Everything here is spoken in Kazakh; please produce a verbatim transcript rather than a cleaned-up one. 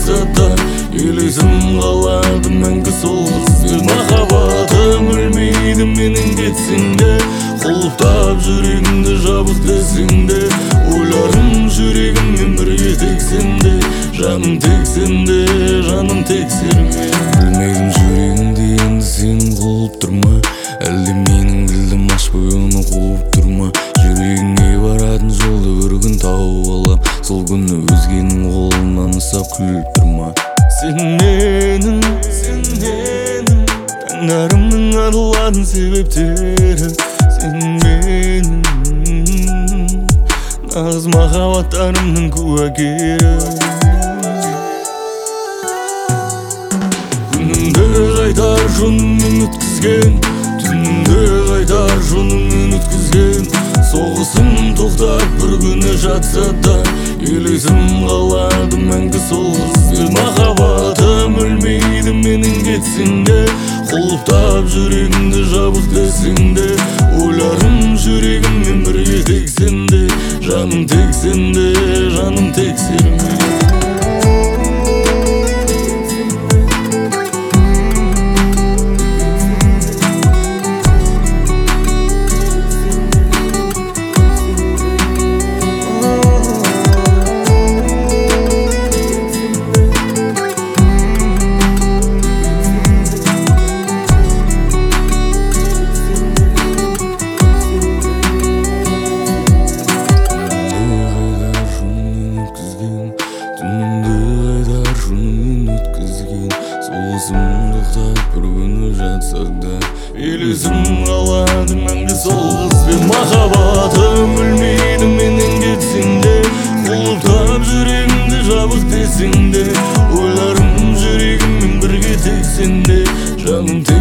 жатса да, елесім қалады мәңгі сол қызбен. Махаббатым өлмейді менен кетсең де, құлыптап жүрегімді жабық десең де, ойларым жүрегіммен бірге тексен де, жаным тексен де, жаным тексерме. Білмедім жүрегімді енді сен қылып тұрма, әлде менің кілдім ашпай оны қуып тұрма. Жүрегіңе баратын жолды бір күн тауып алам, сол күні өзгенің қолынан ұстап күліп тұрма. Сен менің, сен менің таңдарымның арылатын себептері, сен менің нағыз махаббаттарымның куәгері. Күнімді қайтар жоныңмен өткізген, түнімді қайтар жоныңмен өткізген. Соғысым тоқтап бір күні жатса да, елесім қалады мәңгі сол қызбен. Махаббатым өлмейді менен кетсең де, құлыптап жүрегімді жабық десең де, ойларым жүрегіммен бірге тексен де, жаным тексен де, жаным тексерме. Соғысым тоқтап бір күні жатса да, елесім қалады мәңгі сол қызбен. Махаббатым өлмейді менен кетсең де, құлыптап жүрегімді жабық десең де, ойларым жүрегіммен бірге тексен де, жаным